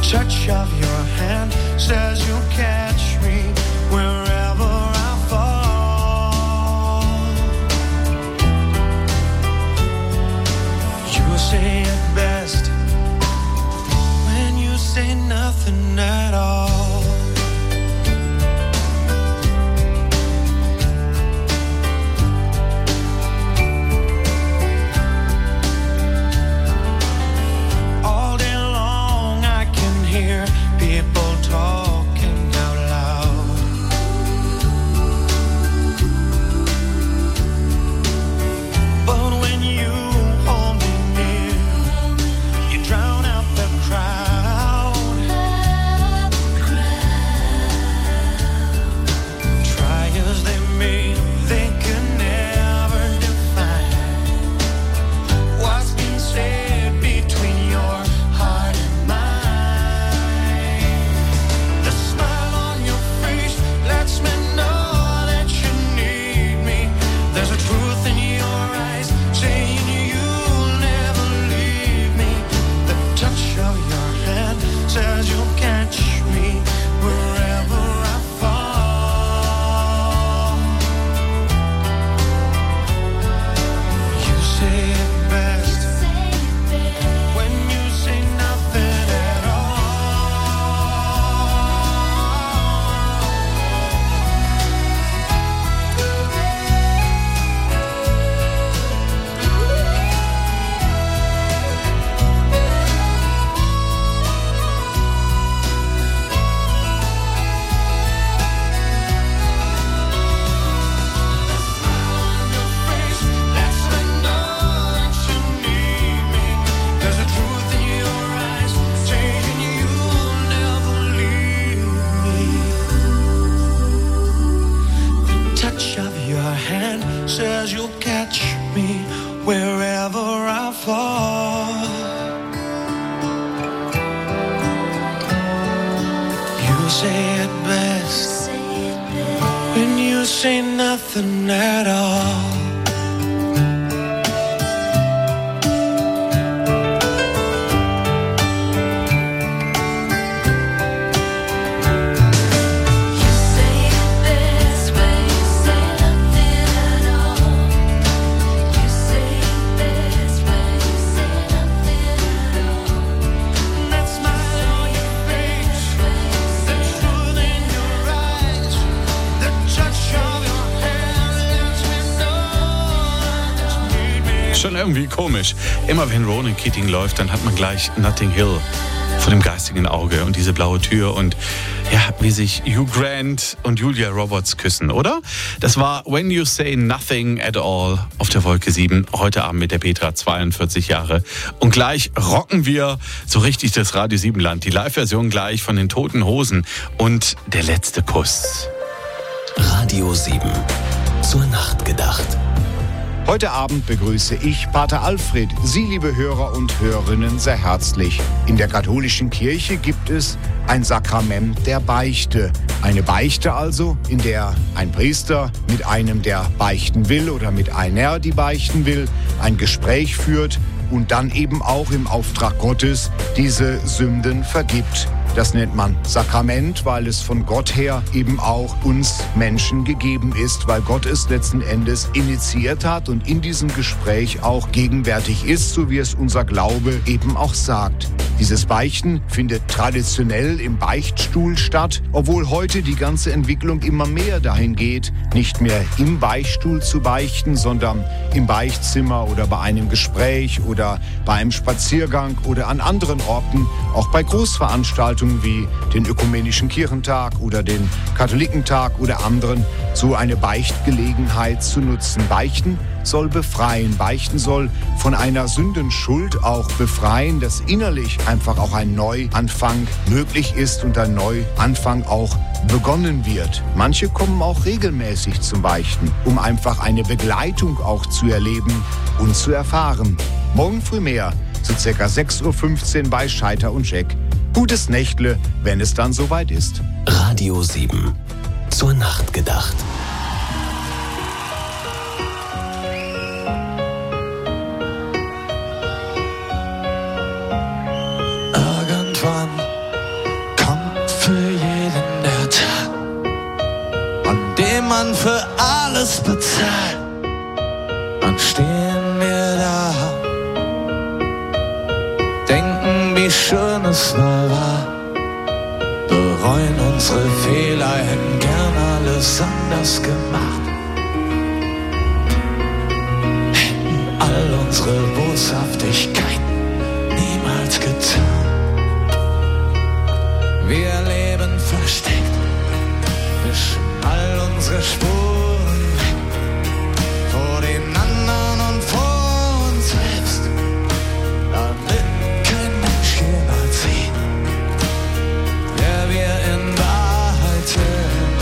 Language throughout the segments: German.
touch of your hand says you'll catch me wherever I fall. You say it best when you say nothing at all. Irgendwie komisch. Immer wenn Ronan Keating läuft, dann hat man gleich Notting Hill vor dem geistigen Auge und diese blaue Tür und ja, wie sich Hugh Grant und Julia Roberts küssen, oder? Das war When You Say Nothing at All auf der Wolke 7, heute Abend mit der Petra, 42 Jahre. Und gleich rocken wir so richtig das Radio 7 Land. Die Live-Version gleich von den Toten Hosen und der letzte Kuss. Radio 7, zur Nacht gedacht. Heute Abend begrüße ich Pater Alfred, Sie, liebe Hörer und Hörerinnen, sehr herzlich. In der katholischen Kirche gibt es ein Sakrament der Beichte. Eine Beichte also, in der ein Priester mit einem, der beichten will oder mit einer, die beichten will, ein Gespräch führt und dann eben auch im Auftrag Gottes diese Sünden vergibt. Das nennt man Sakrament, weil es von Gott her eben auch uns Menschen gegeben ist, weil Gott es letzten Endes initiiert hat und in diesem Gespräch auch gegenwärtig ist, so wie es unser Glaube eben auch sagt. Dieses Beichten findet traditionell im Beichtstuhl statt, obwohl heute die ganze Entwicklung immer mehr dahin geht, nicht mehr im Beichtstuhl zu beichten, sondern im Beichtzimmer oder bei einem Gespräch oder bei einem Spaziergang oder an anderen Orten, auch bei Großveranstaltungen wie den Ökumenischen Kirchentag oder den Katholikentag oder anderen, so eine Beichtgelegenheit zu nutzen. Beichten soll befreien. Beichten soll von einer Sündenschuld auch befreien, dass innerlich einfach auch ein Neuanfang möglich ist und ein Neuanfang auch begonnen wird. Manche kommen auch regelmäßig zum Beichten, um einfach eine Begleitung auch zu erleben und zu erfahren. Morgen früh mehr, zu ca. 6:15 Uhr bei Scheiter und Scheck. Gutes Nächtle, wenn es dann soweit ist. Radio 7, zur Nacht gedacht. Irgendwann man für alles bezahlt. Dann stehen wir da, denken, wie schön es mal war, bereuen unsere Fehler, hätten gern alles anders gemacht, hätten all unsere Boshaftigkeit niemals getan. Wir leben versteckt, wischen all unsere Spuren weg, vor den anderen und vor uns selbst, damit kein Mensch jemals sieht, wer wir in Wahrheit sind.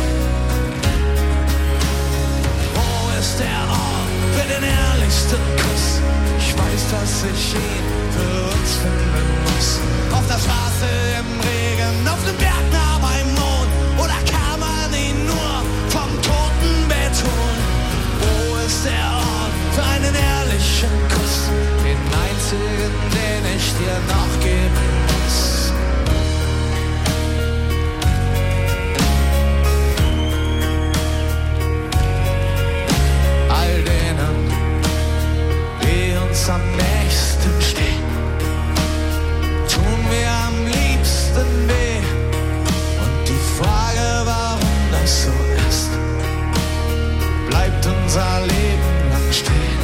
Wo ist der Ort für den ehrlichsten Kuss? Ich weiß, dass ich ihn für uns finden muss. Auf der Straße, im Regen, auf dem Berg nah beim Mond, oder kann man ihn nur vom Totenbett holen? Wo ist der Ort für einen ehrlichen Kuss? Den einzigen, den ich dir noch geben muss. All denen, die uns am nächsten stehen, tun wir am liebsten weh. Und die Frage, warum das so ist, bleibt unser Leben lang stehen.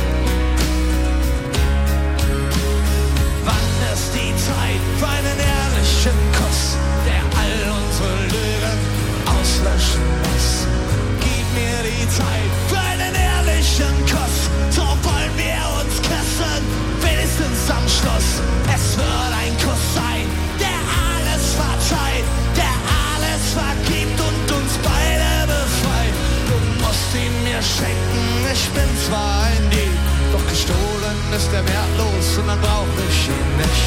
Wann ist die Zeit für einen ehrlichen Kuss, der all unsere Lügen auslöschen muss? Gib mir die Zeit für einen ehrlichen Kuss, so wollen wir uns küssen, wenigstens am Schluss. Es wird ein Kuss sein, der alles verzeiht, der alles vergibt und uns beide befreit. Du musst ihn mir schenken, ich bin zwar ein Dieb, doch gestohlen ist er wertlos und dann brauch ich ihn nicht.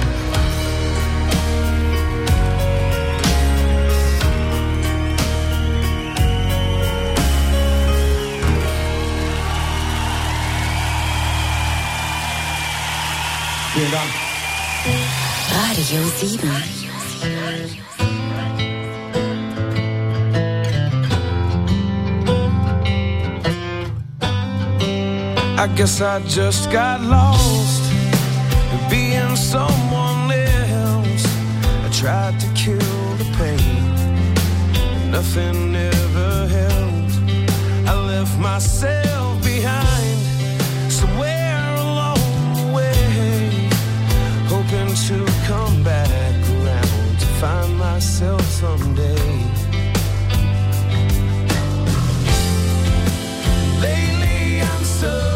Vielen Dank. Radio 7. I guess I just got lost in being someone else. I tried to kill the pain, but nothing ever helped. I left myself behind somewhere along the way, hoping to come back around to find myself someday. Lately I'm so